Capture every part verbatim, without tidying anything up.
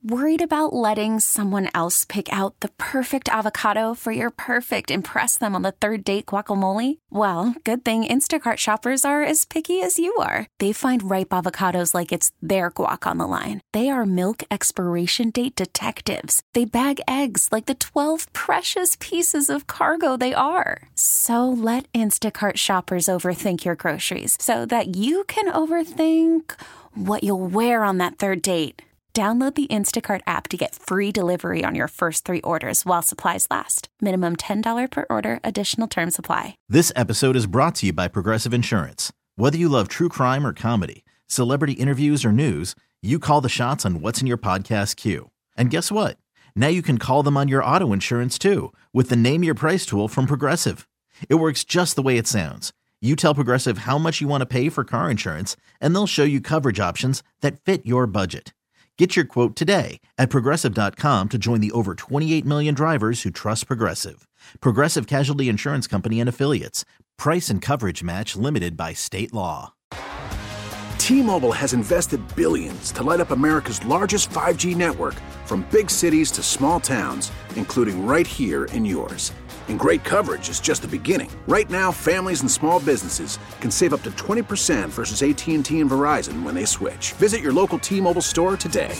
Worried about letting someone else pick out the perfect avocado for your perfect impress them on the third date guacamole? Well, good thing Instacart shoppers are as picky as you are. They find ripe avocados like it's their guac on the line. They are milk expiration date detectives. They bag eggs like the twelve precious pieces of cargo they are. So let Instacart shoppers overthink your groceries so that you can overthink what you'll wear on that third date. Download the Instacart app to get free delivery on your first three orders while supplies last. Minimum ten dollars per order. Additional terms apply. This episode is brought to you by Progressive Insurance. Whether you love true crime or comedy, celebrity interviews or news, you call the shots on what's in your podcast queue. And guess what? Now you can call them on your auto insurance too with the Name Your Price tool from Progressive. It works just the way it sounds. You tell Progressive how much you want to pay for car insurance, and they'll show you coverage options that fit your budget. Get your quote today at Progressive dot com to join the over twenty-eight million drivers who trust Progressive. Progressive Casualty Insurance Company and Affiliates. Price and coverage match limited by state law. T-Mobile has invested billions to light up America's largest five G network, from big cities to small towns, including right here in yours. And great coverage is just the beginning. Right now, families and small businesses can save up to twenty percent versus A T and T and Verizon when they switch. Visit your local T-Mobile store today.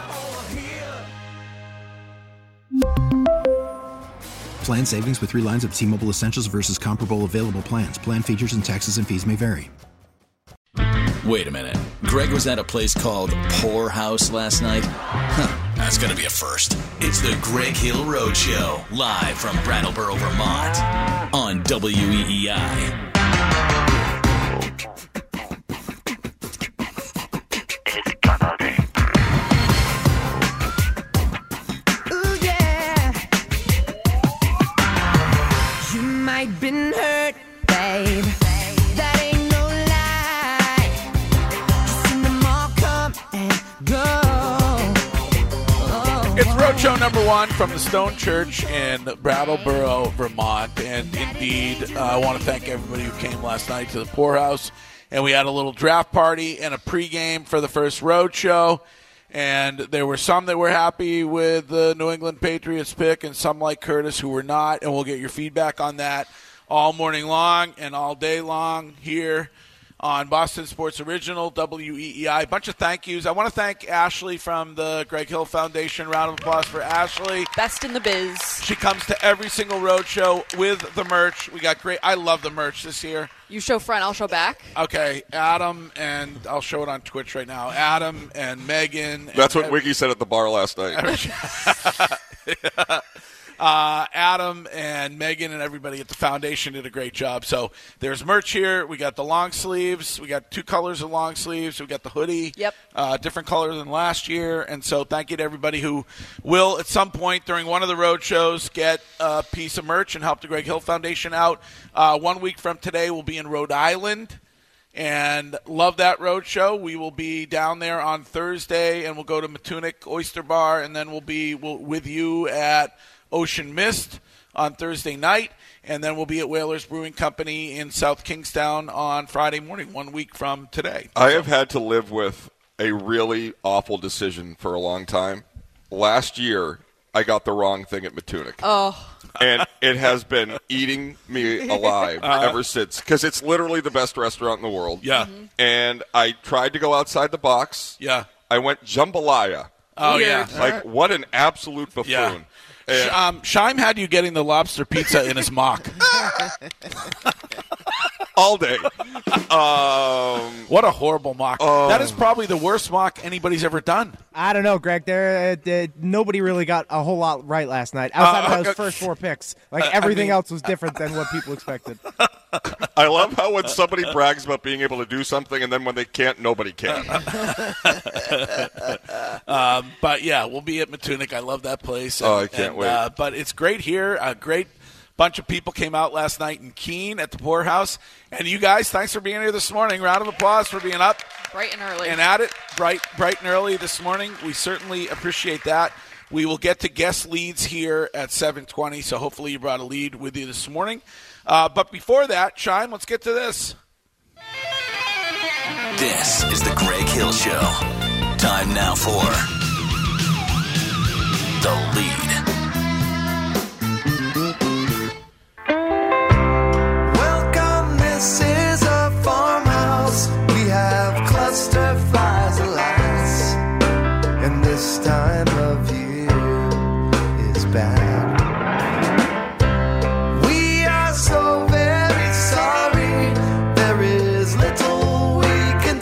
Plan savings with three lines of T-Mobile Essentials versus comparable available plans. Plan features and taxes and fees may vary. Wait a minute. Greg was at a place called Pour House last night? Huh. That's going to be a first. It's the Greg Hill Road Show, live from Brattleboro, Vermont, on W E E I. It's gonna be. Ooh, yeah. You might been hurt, babe. That ain't no lie. Seen them all come and go. It's Roadshow number one from the Stone Church in Brattleboro, Vermont. And indeed, uh, I want to thank everybody who came last night to the Poorhouse. And we had a little draft party and a pregame for the first Roadshow. And there were some that were happy with the New England Patriots pick and some like Curtis who were not. And we'll get your feedback on that all morning long and all day long here on Boston Sports Original, W E E I. A bunch of thank yous. I want to thank Ashley from the Greg Hill Foundation. Round of applause for Ashley. Best in the biz. She comes to every single road show with the merch. We got great. I love the merch this year. You show front, I'll show back. Okay, Adam, and I'll show it on Twitch right now. Adam and Megan. That's and what Wiggy said at the bar last night. yeah. Uh, Adam and Megan and everybody at the foundation did a great job. So there's merch here. We got the long sleeves. We got two colors of long sleeves. We got the hoodie. Yep. Uh, different color than last year. And so thank you to everybody who will at some point during one of the road shows get a piece of merch and help the Greg Hill Foundation out. Uh, one week from today we'll be in Rhode Island. And love that road show. We will be down there on Thursday, and we'll go to Matunic Oyster Bar, and then we'll be we'll, with you at Ocean Mist on Thursday night, and then we'll be at Whalers Brewing Company in South Kingstown on Friday morning, one week from today. I have had to live with a really awful decision for a long time. Last year, I got the wrong thing at Matunic. Oh. And it has been eating me alive uh, ever since, because it's literally the best restaurant in the world. Yeah. Mm-hmm. And I tried to go outside the box. Yeah. I went jambalaya. Oh, yeah. Like, what an absolute buffoon. Yeah. And, um, Scheim had you getting the lobster pizza in his mock. all day. Um, what a horrible mock. Um, that is probably the worst mock anybody's ever done. I don't know, Greg. There, uh, uh, nobody really got a whole lot right last night. Outside uh, of those first four picks, like everything I mean, else was different than what people expected. I love how when somebody brags about being able to do something, and then when they can't, nobody can. um, but yeah, we'll be at Matunic. I love that place. And, oh, I can't and, wait. Uh, but it's great here. A great bunch of people came out last night in Keene at the Poorhouse. And you guys, thanks for being here this morning. Round of applause for being up. Bright and early. And at it, bright, bright and early this morning. We certainly appreciate that. We will get to guest leads here at seven twenty, so hopefully you brought a lead with you this morning. Uh, but before that, Scheim, let's get to this. This is the Greg Hill Show. Time now for lead. Welcome, this is a farmhouse. We have cluster flies and lights, and this time of year is bad. We are so very sorry. There is little we can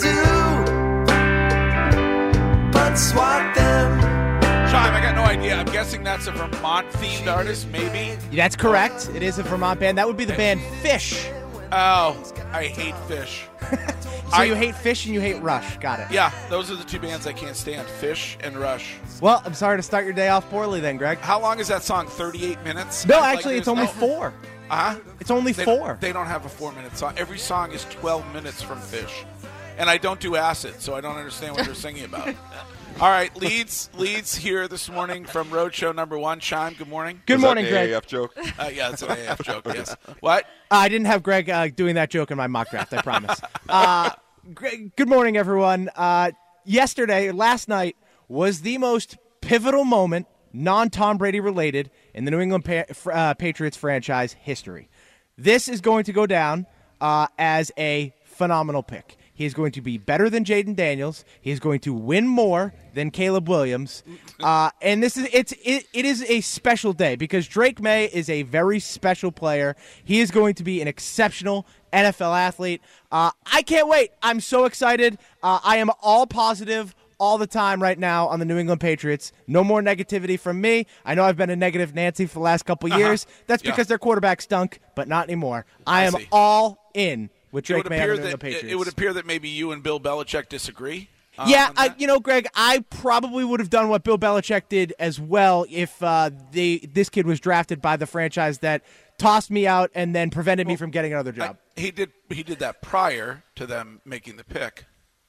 do but swat them. Chime, I got no idea. I'm guessing that's a Vermont-themed artist, maybe? That's correct. It is a Vermont band. That would be the band Fish. Oh, I hate Fish. So I- you hate Fish and you hate Rush. Got it. Yeah, those are the two bands I can't stand, Fish and Rush. Well, I'm sorry to start your day off poorly then, Greg. How long is that song? thirty-eight minutes? No, Like, actually, it's there's only no- four. Uh-huh. It's only They- four. They don't have a four-minute song. Every song is twelve minutes from Fish. And I don't do acid, so I don't understand what they're singing about. All right, leads leads here this morning from Roadshow number one. Chime, good morning. Good Was morning, that an Greg. A A F joke? Uh, yeah, it's an A F joke, yes. What? Uh, I didn't have Greg uh, doing that joke in my mock draft, I promise. uh, Greg, good morning, everyone. Uh, yesterday, last night, was the most pivotal moment, non-Tom Brady related, in the New England pa- fr- uh, Patriots franchise history. This is going to go down uh, as a phenomenal pick. He is going to be better than Jaden Daniels. He is going to win more than Caleb Williams. Uh, and this is it's it, it is a special day because Drake May is a very special player. He is going to be an exceptional N F L athlete. Uh, I can't wait. I'm so excited. Uh, I am all positive all the time right now on the New England Patriots. No more negativity from me. I know I've been a negative Nancy for the last couple years. Uh-huh. That's Yeah. because their quarterback stunk, but not anymore. I, I am see. all in with It Drake would, May on the appear New England that, Patriots. it would appear that maybe you and Bill Belichick disagree. uh, Yeah, on I, that. you know, Greg, I probably would have done what Bill Belichick did as well if uh, they this kid was drafted by the franchise that tossed me out and then prevented me from getting another job. I- he did he did that prior to them making the pick.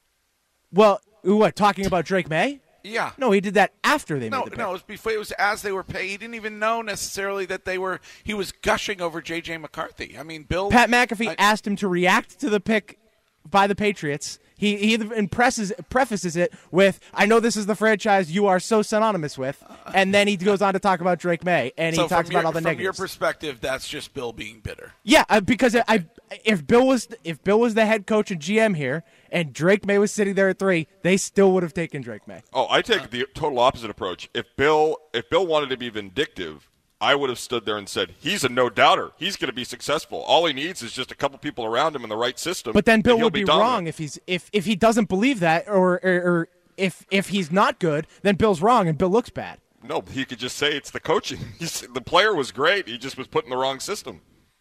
well, what, talking about Drake May? Yeah. No, he did that after they No, made the pick. no, it was before. It was as they were paying. He didn't even know necessarily that they were. He was gushing over J J McCarthy. I mean, Bill. Pat McAfee I- asked him to react to the pick by the Patriots. He he impresses, prefaces it with, "I know this is the franchise you are so synonymous with," and then he goes on to talk about Drake May, and so he talks from your, about all the from your negatives. perspective, that's just Bill being bitter. Yeah, uh, because I, I if Bill was if Bill was the head coach and G M here, and Drake May was sitting there at three, they still would have taken Drake May. Oh, I take the total opposite approach. If Bill, if Bill wanted to be vindictive, I would have stood there and said, "He's a no-doubter. He's going to be successful. All he needs is just a couple people around him in the right system." But then Bill and he'll would be, dominant." wrong if he's if if he doesn't believe that, or, or or if if he's not good, then Bill's wrong and Bill looks bad. No, he could just say it's the coaching. He's, the player was great. He just was put in the wrong system.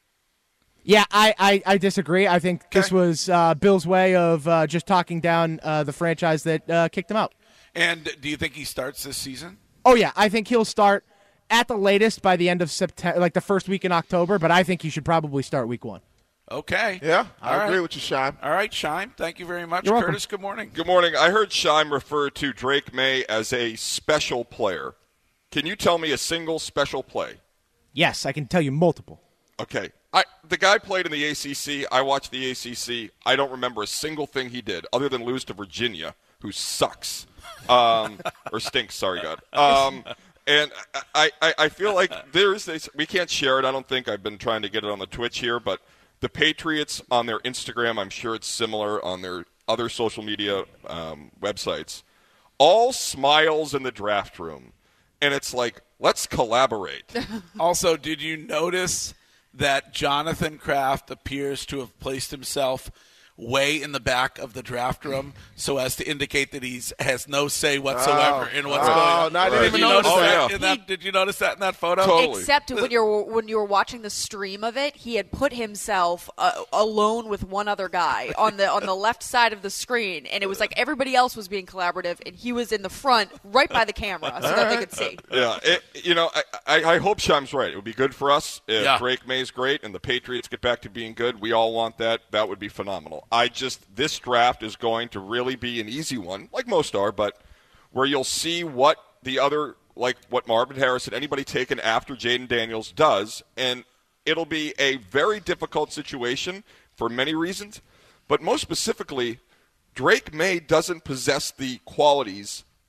Yeah, I, I, I disagree. I think this Okay. was uh, Bill's way of uh, just talking down uh, the franchise that uh, kicked him out. And do you think he starts this season? Oh yeah, I think he'll start at the latest by the end of September, like the first week in October. But I think he should probably start week one. Okay. Yeah, I All agree right. with you, Shime. All right, Shime. Thank you very much. You're welcome. Curtis, good morning. Good morning. I heard Shime refer to Drake May as a special player. Can you tell me a single special play? Yes, I can tell you multiple. Okay. I, the guy played in the A C C. I watched the A C C. I don't remember a single thing he did other than lose to Virginia, who sucks. Um, or stinks, sorry, God. Um, and I, I, I feel like there's this, we can't share it, I don't think. I've been trying to get it on the Twitch here, but the Patriots on their Instagram, I'm sure it's similar on their other social media um, websites, all smiles in the draft room. And it's like, let's collaborate. Also, did you notice that Jonathan Kraft appears to have placed himself way in the back of the draft room so as to indicate that he's has no say whatsoever Oh. in what's Oh, going on? no, I didn't Did even you notice notice that. that. in that- Did you notice that in that photo? Totally. Except when you're when you were watching the stream of it, he had put himself uh, alone with one other guy on the on the left side of the screen, and it was like everybody else was being collaborative, and he was in the front, right by the camera, so that they could see. Yeah, it, you know, I, I, I hope Shime's right. It would be good for us if Yeah. Drake May's great and the Patriots get back to being good. We all want that. That would be phenomenal. I just, this draft is going to really be an easy one, like most are, but where you'll see what the other, like what Marvin Harrison, anybody taken after Jaden Daniels does, and it'll be a very difficult situation for many reasons, but most specifically, Drake May doesn't possess the qualities that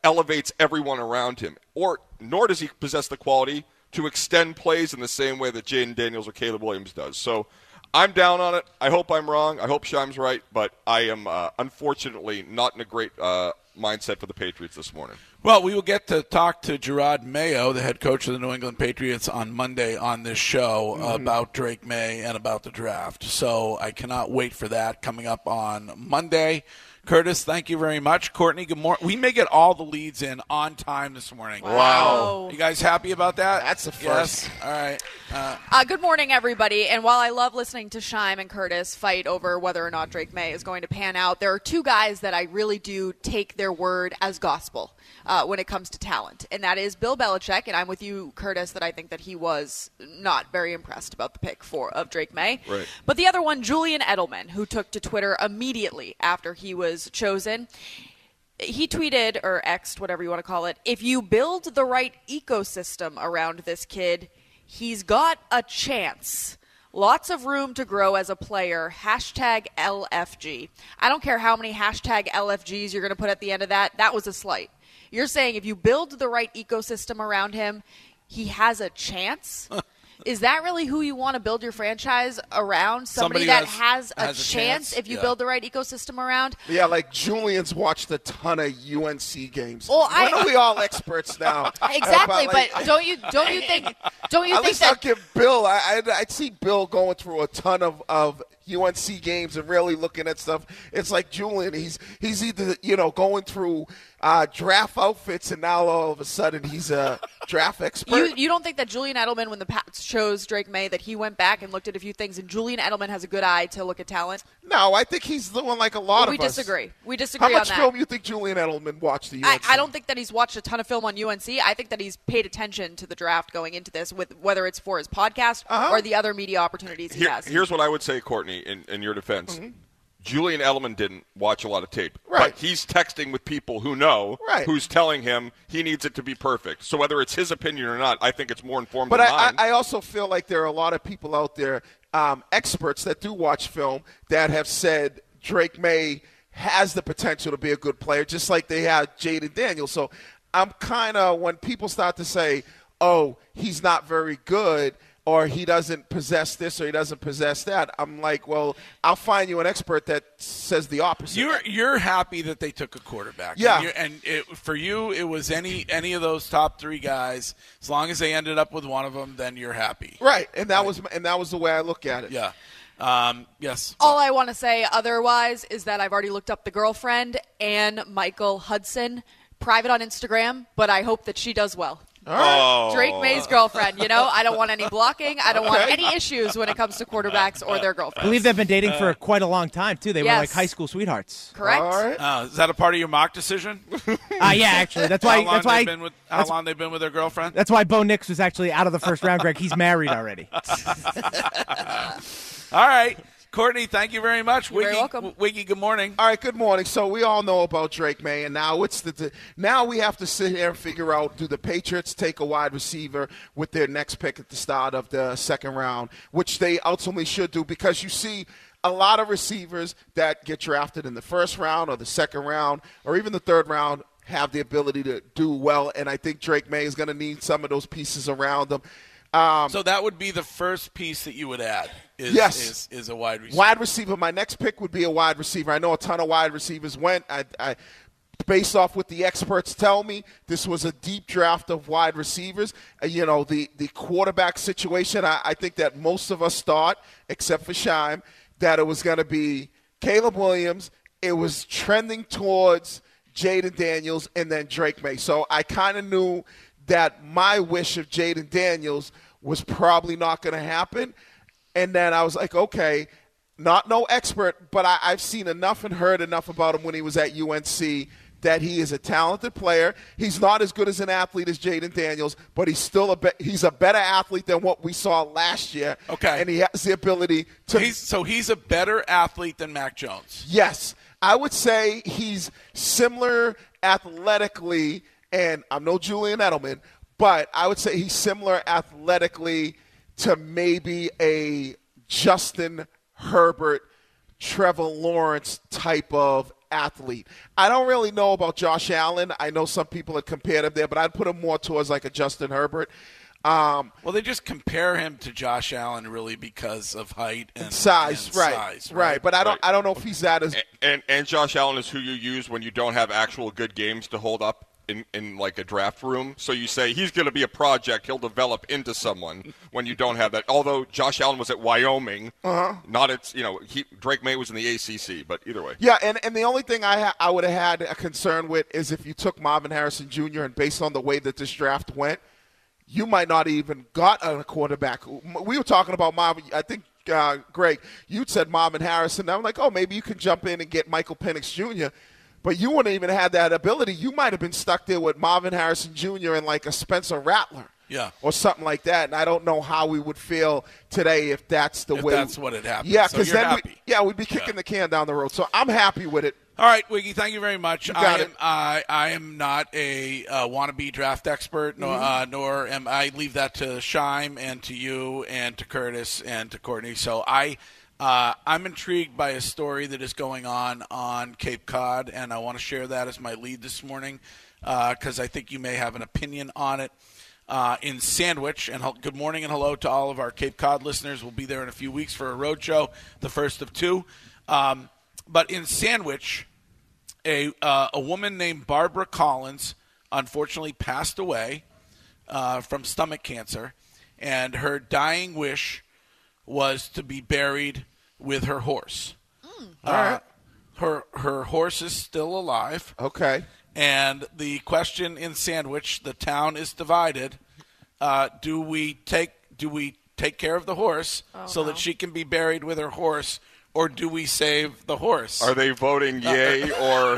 elevates everyone around him, or nor does he possess the quality to extend plays in the same way that Jaden Daniels or Caleb Williams does. So I'm down on it. I hope I'm wrong. I hope Shime's right, but I am uh, unfortunately not in a great uh, mindset for the Patriots this morning. Well, we will get to talk to Gerard Mayo, the head coach of the New England Patriots, on Monday on this show mm-hmm. about Drake May and about the draft. So I cannot wait for that coming up on Monday. Curtis, thank you very much. Courtney, good morning. We may get all the leads in on time this morning. Wow. wow. You guys happy about that? That's the first. Yes. All right. Uh, uh, good morning, everybody. And while I love listening to Shime and Curtis fight over whether or not Drake May is going to pan out, there are two guys that I really do take their word as gospel uh, when it comes to talent. And that is Bill Belichick. And I'm with you, Curtis, that I think that he was not very impressed about the pick for of Drake May. Right. But the other one, Julian Edelman, who took to Twitter immediately after he was chosen. He tweeted, or X'd, whatever you want to call it, if you build the right ecosystem around this kid, he's got a chance. Lots of room to grow as a player. Hashtag L F G. I don't care how many hashtag L F Gs you're going to put at the end of that. That was a slight. You're saying if you build the right ecosystem around him, he has a chance? Is that really who you want to build your franchise around? Somebody, Somebody that has, has, a, has a chance, chance if you yeah. build the right ecosystem around? Yeah, like Julian's watched a ton of U N C games. Well, I, When are we all experts now? Exactly, like, but don't you don't you think don't you at think least that I'll give Bill. I I'd, I'd see Bill going through a ton of, of U N C games and really looking at stuff. It's like Julian. He's he's either you know going through uh, draft outfits, and now all of a sudden he's a draft expert. You, you don't think that Julian Edelman, when the Pats chose Drake May, that he went back and looked at a few things, and Julian Edelman has a good eye to look at talent? No, I think he's doing like a lot well, of we us. We disagree. We disagree on that. How much film do you think Julian Edelman watched the U N C? I, I don't think that he's watched a ton of film on U N C. I think that he's paid attention to the draft going into this, with whether it's for his podcast uh-huh. or the other media opportunities he Here, has. Here's what I would say, Courtney, in, in your defense. Mm-hmm. Julian Edelman didn't watch a lot of tape. Right. But he's texting with people who know, right. who's telling him he needs it to be perfect. So whether it's his opinion or not, I think it's more informed but than I, mine. I, I also feel like there are a lot of people out there, um, experts that do watch film, that have said Drake May has the potential to be a good player, just like they had Jaden Daniels. So I'm kind of, when people start to say, oh, he's not very good, or he doesn't possess this or he doesn't possess that, I'm like, well, I'll find you an expert that says the opposite. You're you're happy that they took a quarterback. Yeah. And, and it, for you, it was any any of those top three guys. As long as they ended up with one of them, then you're happy. Right, and that right. was and that was the way I look at it. Yeah. Um, yes. All I want to say otherwise is that I've already looked up the girlfriend, Ann Michael Hudson, private on Instagram, but I hope that she does well. All right. Oh. Drake May's girlfriend, you know? I don't want any blocking. I don't okay. want any issues when it comes to quarterbacks or their girlfriends. I believe they've been dating for quite a long time, too. They yes. were like high school sweethearts. Correct. All right. Uh, is that a part of your mock decision? uh, yeah, actually. That's why. How long that's why. they've been with, how long they've been with their girlfriend? That's why Bo Nix was actually out of the first round, Greg. He's married already. All right. Courtney, thank you very much. You're Wiggy, very welcome. Wiggy, good morning. All right, good morning. So we all know about Drake May, and now it's the, the now we have to sit here and figure out, do the Patriots take a wide receiver with their next pick at the start of the second round, which they ultimately should do, because you see a lot of receivers that get drafted in the first round or the second round or even the third round have the ability to do well, and I think Drake May is going to need some of those pieces around them. Um, so that would be the first piece that you would add is, yes. is, is a wide receiver. Wide receiver. My next pick would be a wide receiver. I know a ton of wide receivers went. I, I, based off what the experts tell me, this was a deep draft of wide receivers. Uh, you know, the, the quarterback situation, I, I think that most of us thought, except for Shime, that it was going to be Caleb Williams. It was trending towards Jaden Daniels and then Drake May. So I kind of knew that my wish of Jaden Daniels was probably not going to happen. And then I was like, okay, not no expert, but I, I've seen enough and heard enough about him when he was at U N C that he is a talented player. He's not as good as an athlete as Jaden Daniels, but he's still a be- he's a better athlete than what we saw last year. Okay. And he has the ability to he's, – So he's a better athlete than Mac Jones. Yes. I would say he's similar athletically, and I'm no Julian Edelman, but I would say he's similar athletically to maybe a Justin Herbert, Trevor Lawrence type of athlete. I don't really know about Josh Allen. I know some people have compared him there, but I'd put him more towards like a Justin Herbert. Um, well, they just compare him to Josh Allen really because of height and, and size, and right, size, right? Right, but I don't, right. I don't know if he's that as. And, and and Josh Allen is who you use when you don't have actual good games to hold up in, in like a draft room. So you say he's going to be a project. He'll develop into someone when you don't have that. Although Josh Allen was at Wyoming, uh-huh. not at you know he, Drake May was in the A C C, but either way. Yeah, and, and the only thing I ha- I would have had a concern with is if you took Marvin Harrison Junior and based on the way that this draft went, you might not even got a quarterback. We were talking about Marvin. I think, uh, Greg, you'd said Marvin Harrison. I'm like, oh, maybe you can jump in and get Michael Penix Junior But you wouldn't even have that ability. You might have been stuck there with Marvin Harrison Junior and like a Spencer Rattler. Yeah. Or something like that. And I don't know how we would feel today if that's the if way. that's what had happened. Yeah, so because then happy. we, yeah, we'd be kicking yeah. the can down the road. So I'm happy with it. All right, Wiggy, thank you very much. You got I am, it. I, I am not a uh, wannabe draft expert, nor, Mm-hmm. uh, nor am I leave that to Shime and to you and to Curtis and to Courtney. So I, uh, I'm intrigued by a story that is going on on Cape Cod, and I want to share that as my lead this morning because uh, I think you may have an opinion on it. Uh, in Sandwich, and he- good morning and hello to all of our Cape Cod listeners. We'll be there in a few weeks for a road show, the first of two. Um, But in Sandwich, a uh, a woman named Barbara Collins unfortunately passed away uh, from stomach cancer, and her dying wish was to be buried with her horse. Mm. Uh, All right. Her her horse is still alive. Okay. And the question in Sandwich, the town is divided. Uh, do we take do we take care of the horse Oh, so no. that she can be buried with her horse? Or do we save the horse? Are they voting yay or?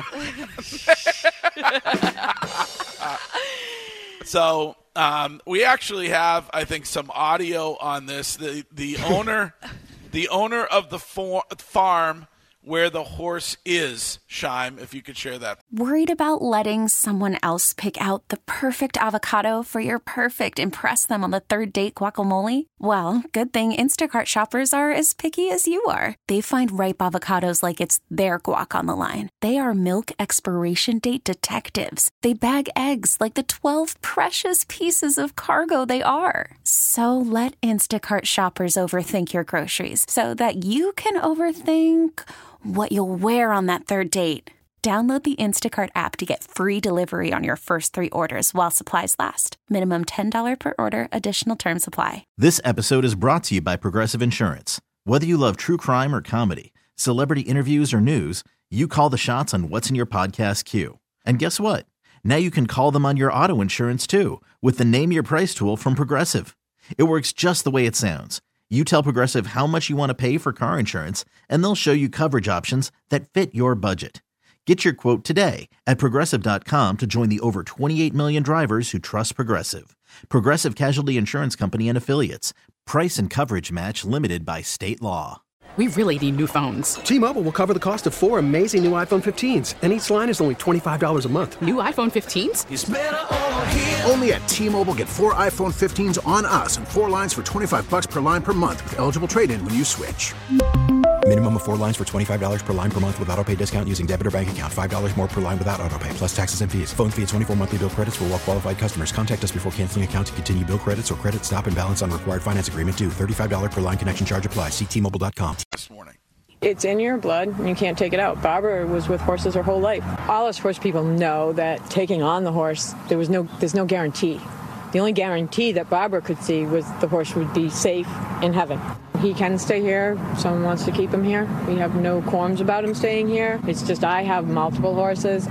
So um, we actually have, I think, some audio on this. The the owner, the owner of the for- farm where the horse is, Shime, if you could share that. Worried about letting someone else pick out the perfect avocado for your perfect impress them on the third date guacamole? Well, good thing Instacart shoppers are as picky as you are. They find ripe avocados like it's their guac on the line. They are milk expiration date detectives. They bag eggs like the twelve precious pieces of cargo they are. So let Instacart shoppers overthink your groceries so that you can overthink what you'll wear on that third date. Download the Instacart app to get free delivery on your first three orders while supplies last. Minimum ten dollars per order. Additional terms apply. This episode is brought to you by Progressive Insurance. Whether you love true crime or comedy, celebrity interviews or news, you call the shots on what's in your podcast queue. And guess what? Now you can call them on your auto insurance too with the Name Your Price tool from Progressive. It works just the way it sounds. You tell Progressive how much you want to pay for car insurance, and they'll show you coverage options that fit your budget. Get your quote today at Progressive dot com to join the over twenty-eight million drivers who trust Progressive. Progressive Casualty Insurance Company and Affiliates. Price and coverage match limited by state law. We really need new phones. T-Mobile will cover the cost of four amazing new iPhone fifteens, and each line is only twenty-five dollars a month. New iPhone fifteens? It's better over here. Only at T-Mobile, get four iPhone fifteens on us and four lines for twenty-five bucks per line per month with eligible trade-in when you switch. Minimum of four lines for twenty-five dollars per line per month with autopay discount using debit or bank account. five dollars more per line without autopay, plus taxes and fees. Phone fee at twenty-four monthly bill credits for well qualified customers. Contact us before canceling account to continue bill credits or credit stop and balance on required finance agreement due. thirty-five dollars per line connection charge applies. See T Mobile dot com. This morning. It's in your blood, and you can't take it out. Barbara was with horses her whole life. All us horse people know that taking on the horse, there was no, there's no guarantee. The only guarantee that Barbara could see was the horse would be safe in heaven. He can stay here. Someone wants to keep him here. We have no qualms about him staying here. It's just I have multiple horses.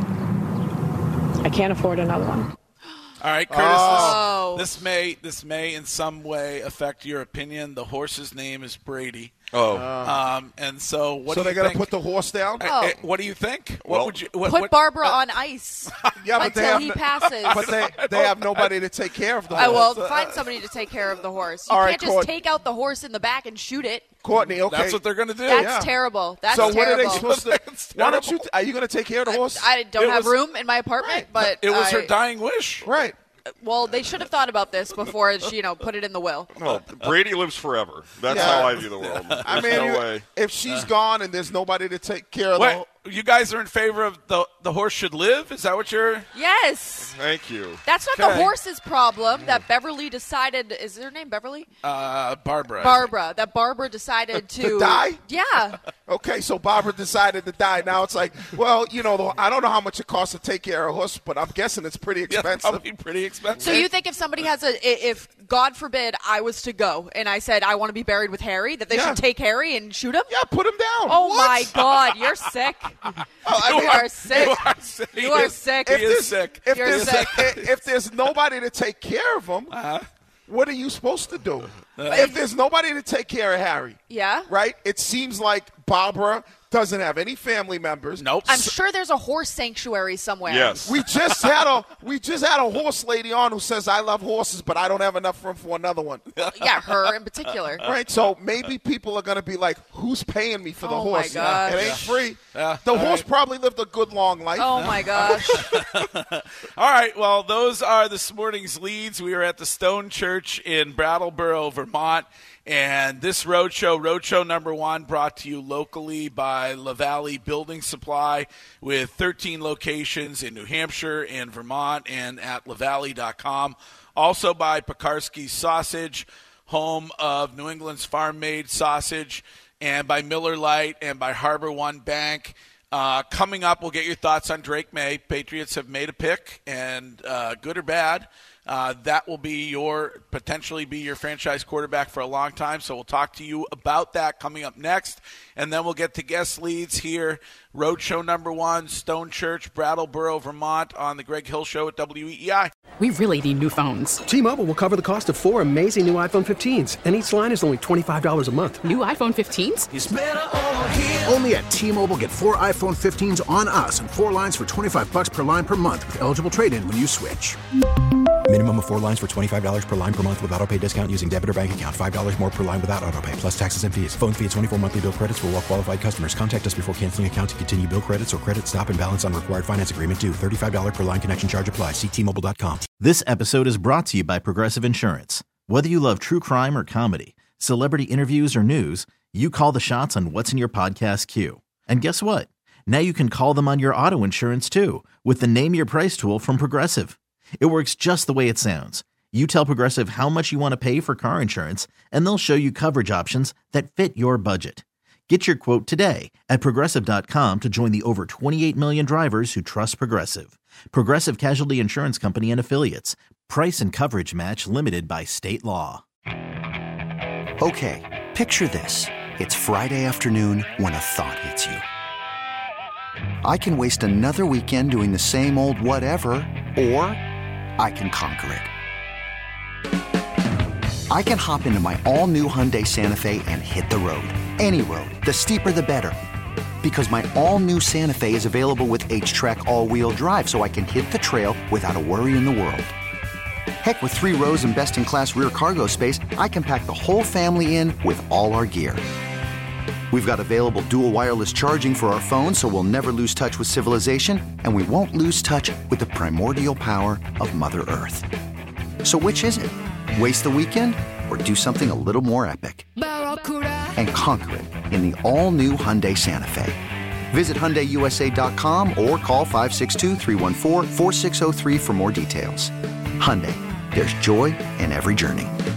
I can't afford another one. All right, Curtis, Oh. this, this may this may in some way affect your opinion. The horse's name is Brady. Oh. Um, and so what so do they're you gonna think? put the horse down? Uh, Oh. uh, what do you think? What Well, would you what, Put what, Barbara uh, on ice Yeah, but they until have he no- passes. But they they have nobody to take care of the I horse. will find somebody to take care of the horse. You All right, can't just Court- take out the horse in the back and shoot it. Courtney, okay. That's what they're going to do. That's Yeah. terrible. That's so what are terrible. they supposed to? That's Why don't you? terrible. Are you going to take care of the horse? I don't It have was- room in my apartment, but It was I- her dying wish. right. Well, they should have thought about this before she, you know, put it in the will. Well, Brady lives forever. That's Yeah. how I view the world. I There's mean, no you- way. if she's gone and there's nobody to take care of Wait, the you guys are in favor of the the horse should live? Is that what you're? Yes. Thank you. That's not Okay. the horse's problem. That Beverly decided. Is her name Beverly? Uh, Barbara. I Barbara. That Barbara decided to, To die? Yeah. Okay, so Barbara decided to die. Now it's like, well, you know, I don't know how much it costs to take care of a horse, but I'm guessing it's pretty Yeah, expensive. probably pretty expensive. So you think if somebody has a, i- if God forbid I was to go and I said I want to be buried with Harry, that they Yeah. should take Harry and shoot him? Yeah, put him down. Oh What? my God, you're sick. I you mean, are sick. You are sick. You are If- sick. He is there's- sick. If You're there's, sick. if there's nobody to take care of him, Uh-huh. what are you supposed to do? If there's nobody to take care of Harry, Yeah. right? It seems like Barbara doesn't have any family members. Nope. I'm sure there's a horse sanctuary somewhere. Yes. We just had a we just had a horse lady on who says I love horses, but I don't have enough room for another one. Yeah, her in particular. Right, so maybe people are going to be like, "Who's paying me for the Oh, my horse? gosh. It ain't free." Yeah. The All horse right. probably lived a good long life. Oh my gosh. All right, well, those are this morning's leads. We are at the Stone Church in Brattleboro, Vermont, and this roadshow, roadshow number one, brought to you locally by LaValle Building Supply with thirteen locations in New Hampshire and Vermont and at lavalle dot com. Also by Pekarsky's Sausage, home of New England's farm-made sausage, and by Miller Lite and by Harbor One Bank. Uh, coming up, we'll get your thoughts on Drake May. Patriots have made a pick, and uh, good or bad, uh, that will be your potentially be your franchise quarterback for a long time. So we'll talk to you about that coming up next, and then we'll get to guest leads here. Roadshow number one, Stone Church, Brattleboro, Vermont, on the Greg Hill Show at W E E I. We really need new phones. T-Mobile will cover the cost of four amazing new iPhone fifteens, and each line is only twenty-five dollars a month. New iPhone fifteens? Only at T-Mobile, get four iPhone fifteens on us and four lines for twenty-five bucks per line per month with eligible trade-in when you switch. Minimum of four lines for twenty-five dollars per line per month with auto pay discount using debit or bank account. five dollars more per line without auto pay, plus taxes and fees. Phone fee at twenty-four monthly bill credits for well-qualified customers. Contact us before canceling account to continue bill credits or credit stop and balance on required finance agreement due. thirty-five dollars per line connection charge applies. See T Mobile dot com. This episode is brought to you by Progressive Insurance. Whether you love true crime or comedy, celebrity interviews or news, you call the shots on what's in your podcast queue. And guess what? Now you can call them on your auto insurance too with the Name Your Price tool from Progressive. It works just the way it sounds. You tell Progressive how much you want to pay for car insurance, and they'll show you coverage options that fit your budget. Get your quote today at Progressive dot com to join the over twenty-eight million drivers who trust Progressive. Progressive Casualty Insurance Company and Affiliates. Price and coverage match limited by state law. Okay, picture this. It's Friday afternoon when a thought hits you. I can waste another weekend doing the same old whatever, or I can conquer it. I can hop into my all-new Hyundai Santa Fe and hit the road. Any road. The steeper, the better. Because my all-new Santa Fe is available with H-Track all-wheel drive, so I can hit the trail without a worry in the world. Heck, with three rows and best-in-class rear cargo space, I can pack the whole family in with all our gear. We've got available dual wireless charging for our phones, so we'll never lose touch with civilization, and we won't lose touch with the primordial power of Mother Earth. So which is it? Waste the weekend or do something a little more epic? And conquer it in the all-new Hyundai Santa Fe. Visit Hyundai U S A dot com or call five six two, three one four, four six zero three for more details. Hyundai, there's joy in every journey.